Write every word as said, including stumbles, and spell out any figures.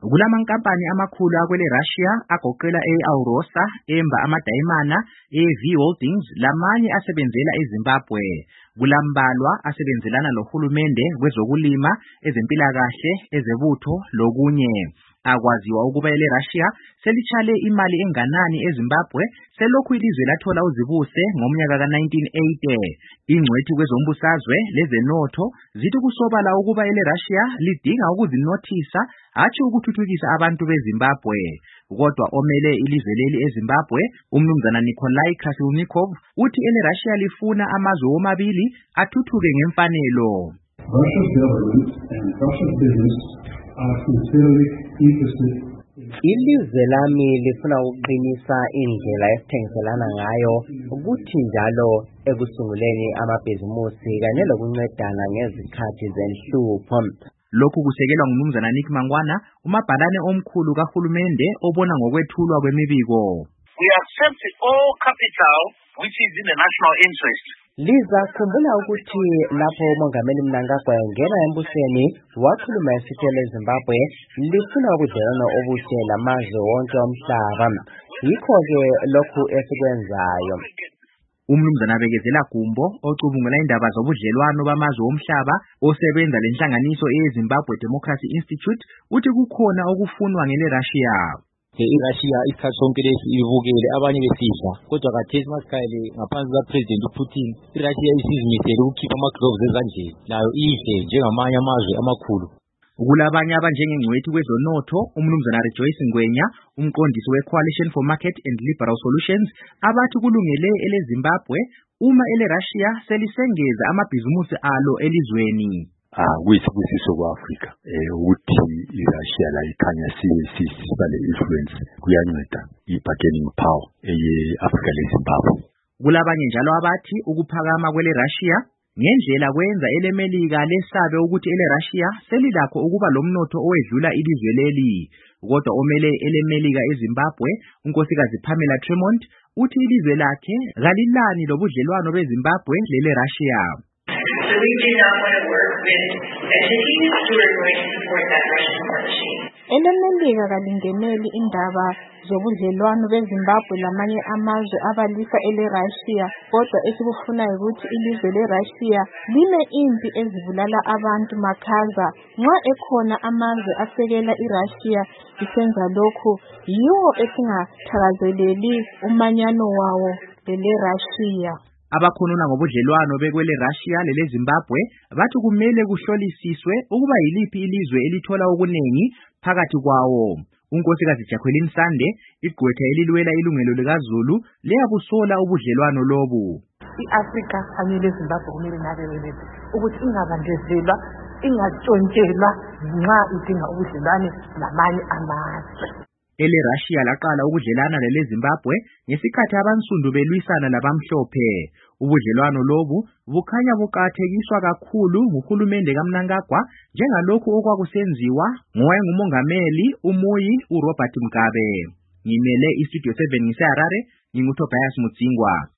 Kulamankampani amakhulu akwele Russia agoqela e-Alrosa, emba amadayimana, e-V Holdings lamanye asebenzela eZimbabwe. Kulambalwa asebenzelana lohulumende kwezokulima, ezempilakahle, ezebutho lokunye. Akwaziwa ukuba ele Russia selitshale imali enganani eZimbabwe selokhu ilizwe lathola uzibuse ngomnyaka ka nineteen eighty. Ingcwethi kwezombusazwe lezenotho zithi kusobala ukuba ele Russia lidinga ukuzinothisa hatshi ukuthuthukisa abantu beZimbabwe. Kodwa omele ilizwe leli eZimbabwe, umnumzana Nikolai Krasilnikov, uthi ele Russia lifuna amazwe womabili athuthuke ngemfanelo. Russia's government and Russia's business are sincerely interested. Ilizwe lami lifuna ukuqinisa indlela esithengiselana ngayo ukuthi njalo ekusunguleni amabhizimusi kanye lokuncedana ngezikhathi zenhlupho. Lokhu kusekelwa ngumnumzana Nick Mangwana, umabhalane omkhulu kahulumende obona ngokwethulwa kwemibiko. We accept all capital which is in the national interest. Liza khumbula ukuthi lapho umongameli Mnangagwa engena embusweni wakhuluma esitshele eZimbabwe lifuna ubudlelwano obuhle namazwe wonke omhlaba. Yikho-ke lokhu esikwenzayo. Umnumzana Bekezela Gumbo, ocubungula indaba zobudlelwano bamazwe omhlaba, osebenza lenhlanganiso eZimbabwe Democracy Institute, uthi kukhona okufunwa ngele Russia. I-Russia isikhathi sonke lesi ibukele abanye besizwa, kodwa khathesi masikhayele ngaphansi kaPresident uPutin, i-Russia isizimisele ukukhipha ama-gloves ezandleni, nayo ihle njengamanye amazwe amakhulu. Kulabanye abanjengengcwethi kwezonotho, umnumzana Rejoice Ngwenya, umqondisi we-Coalition for Market and Liberal Solutions, abathi kulungele ele Zimbabwe uma ele Russia selisengeza amabhizimusi alo elizweni. Ah, kuyisibusiso kwa-Afrika eh ukuthi iRussia la ikhanya siba le-influence kuyanceda i-bargaining power eye-Afrika leZimbabwe. Kulabanye njalo abathi ukuphakama kwele Russia ngendlela kwenza ele Melika lesabe ukuthi ele Russia selilakho ukuba lomnotho owedlula ilizwe leli. Kodwa omele ele Melika eZimbabwe, unkosikazi Pamela Tremont, uthi ilizwe lakhe kalilani lobudlelwano beZimbabwe lele Russia. So we do not want to work with entities who are going to support that Russian war machine. Ele Melika kalingeneli indaba zobudlelwano beZimbabwe lamanye amazwe abalisa ele Russia, kodwa esikufunayo ukuthi ilizwe le Russia lime impi ezibulala abantu makhaza. Nxa ekhona amazwe asekela iRussia isenza lokhu, yiwo esingathakazeleli umanyano wawo lele Russia. Abakhonona ngobudlelwano bekwele Russia lele Zimbabwe bathi kumele kuhlolisiswe ukuba yiliphi ilizwe elithola okunengi phakathi kwawo. Unkosikazi Jacqueline Sande, igqwetha elilwela ilungelo likaZulu, liyabusola ubudlelwano lobu. I-Afrika kanye leZimbabwe kumele nakelele ukuthi ingabandezelwa, ingatshontshelwa nxa idinga ubudlelwane namanye amazwe. Ele Russia laqala ubudlelwana lele Zimbabwe ngesikhathi abansundu belwisana labamhlophe. Ubudlelwano lobu bukhanya buqakathekiswa kakhulu nguhulumende kaMnangagwa njengalokhu okwakusenziwa ngowayengumongameli uMuyi uRobert Mugabe. Ngimele iStudio seven ngiseHarare, nginguTobias Mutsingwa.